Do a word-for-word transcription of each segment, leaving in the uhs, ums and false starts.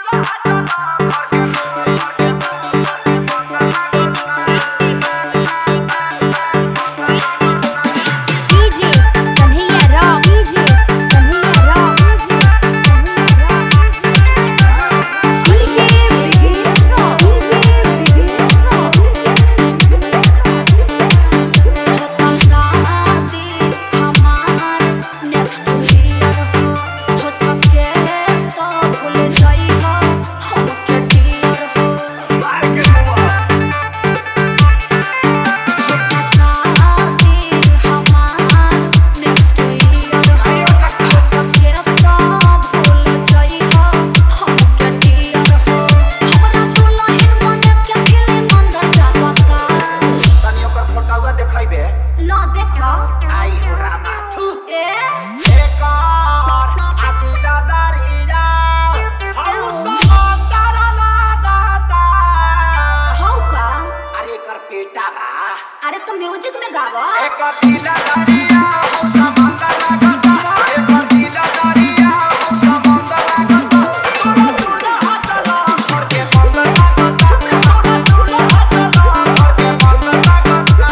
अरे तो म्यूजिक में गावा। एक पीला दरिया हो समंदर लागता, एक पीला दरिया हो समंदर लागता, तोरा तोरा हटला छोड़ के मंदर लागता, तोरा तोरा हटला छोड़ के मंदर लागता।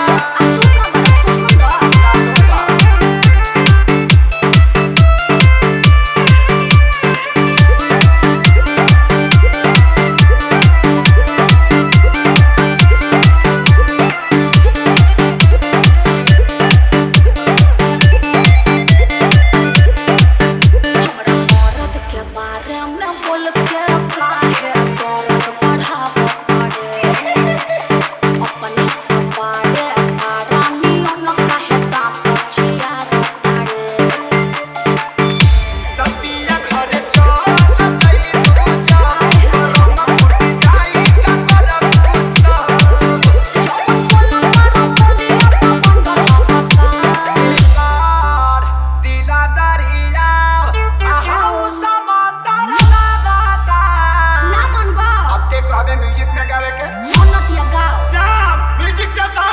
म्यूजिक में गावे के उन्नतिया गाओ श्याम म्यूजिक चलता